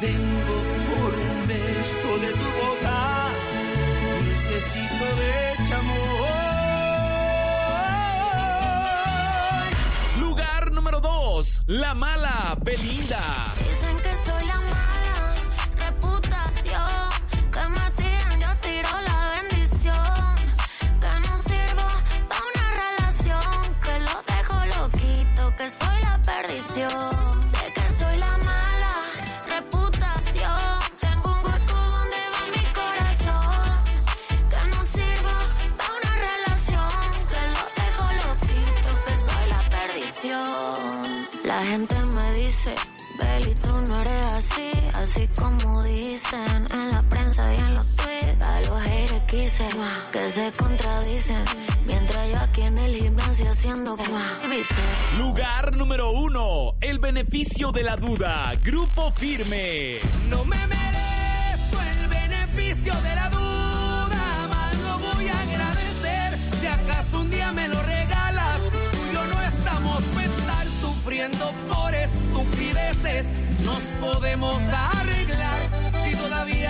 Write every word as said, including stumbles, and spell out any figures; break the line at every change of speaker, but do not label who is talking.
vengo por un beso de tu boca, necesito de chamor.
Lugar número dos, La Mala, Belinda.
Dicen que soy la mala reputación, que me tiran, yo tiro la bendición, que no sirvo pa' una relación, que lo dejo loquito, que soy la perdición. Sé que soy la mala reputación, tengo un hueco donde va mi corazón, que no sirvo pa' una relación, que lo dejo loquito, que soy la perdición. La gente me dice, Beli, tú no eres así, así como dicen en la prensa y en los tweets. A los haters quise que se contradicen, mientras yo aquí en el gimnasio haciendo bíceps.
Lugar número uno, El Beneficio de la Duda, Grupo Firme.
No me merezco el beneficio de la duda, más lo voy a agradecer si acaso un día me lo regalas. Tú y yo no estamos para estar sufriendo por estupideces, nos podemos arreglar si todavía